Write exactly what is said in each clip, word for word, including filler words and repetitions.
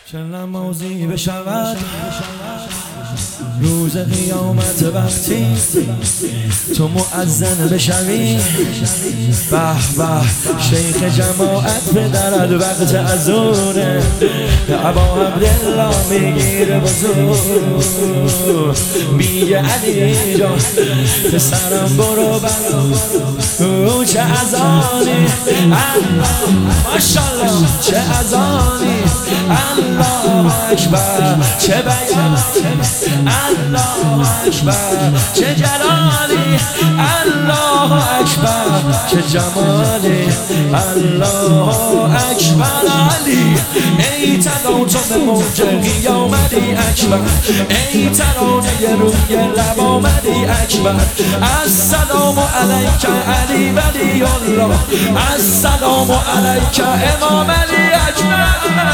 چه نمازی بشود روز قیامت وقتی تو مؤذن بشوی. به به شیخ جماعت بدرد وقت ازونه ابا عبدالله میگیره بزرگ میگه علی جان پسرم برو برو چه ازانی ماشالله چه ازانی الله اکبر چه بیان الله اکبر چه جلالی الله اکبر چه جمالی الله اکبر علی ای تنو تو به موج قیامتی اکبر ای ترانه روی لب آمدی اکبر السلام علیک علی ولی الله السلام علیک امام علی اکبر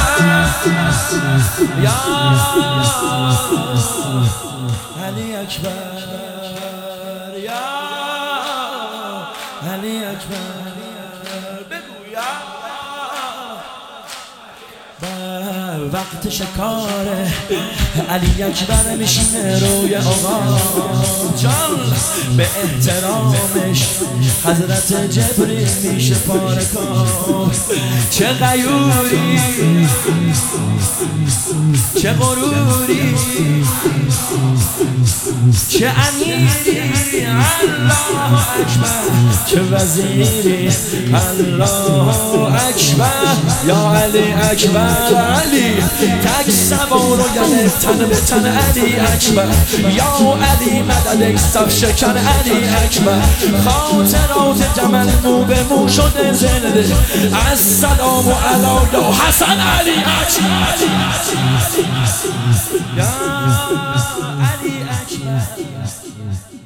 یا علی اکبر یا علی اکبر بگو یا وقت شکاره علی اکبر میشینه روی آقا جان به احترامش حضرت جبریل میشه پاره کن. چه غیوری چه غروری چه امیری الله اکبر چه وزیری الله اکبر یا علی اکبر علی تک سوار و یعنی تن به تن علی اکبر یا علی مدد صف شکن علی اکبر خاطرات جمل مو به مو شده زنده السلام علی یا حسن علی اکبر یا علی اکبر